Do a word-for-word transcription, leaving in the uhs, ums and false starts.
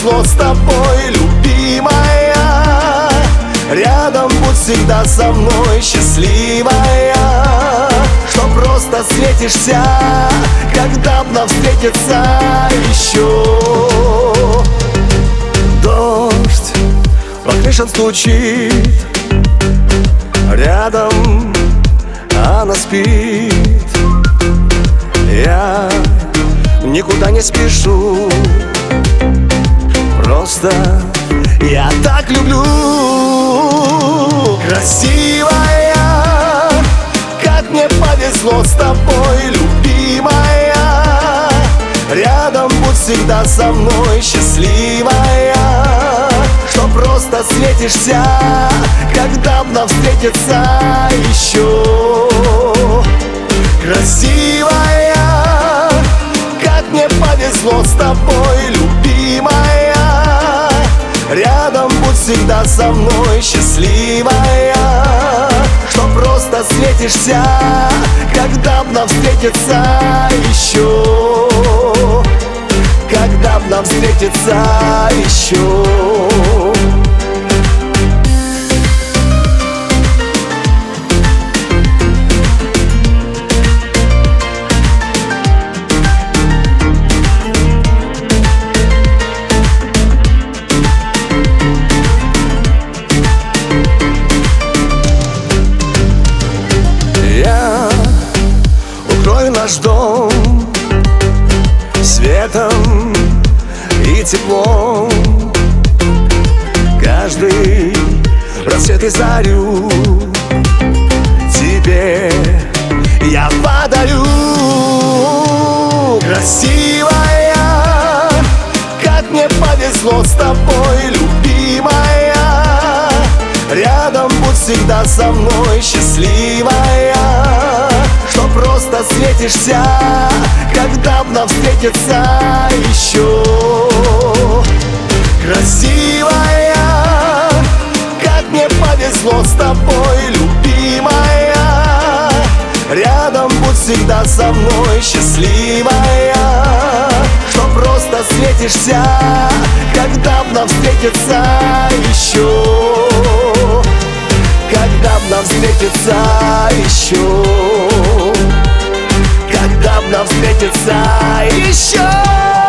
повезло с тобой, любимая. Рядом будь всегда со мной, счастливая. Что просто светишься, когда б нам встретиться еще. Дождь по крышам стучит, рядом она спит. Я никуда не спешу, просто я так люблю. Красивая, как мне повезло с тобой, любимая. Рядом будь всегда со мной, счастливая. Что просто светишься, когда б нам встретиться еще. Красивая, как мне повезло с тобой, любимая. Рядом будь всегда со мной, счастливая. Что просто светишься, когда б нам встретиться еще. Когда б нам встретиться еще. Я укрою наш дом светом и теплом. Каждый рассвет и зарю тебе я подарю. Красивая, как мне повезло с тобой, любимая. Рядом будь всегда со мной, счастливая. Что просто светишься, когда б нам встретиться еще. Красивая, как мне повезло с тобой, любимая. Рядом будь всегда со мной, счастливая. Что просто светишься, когда б нам встретиться еще. Когда б нам встретиться еще. Когда б нам встретиться еще.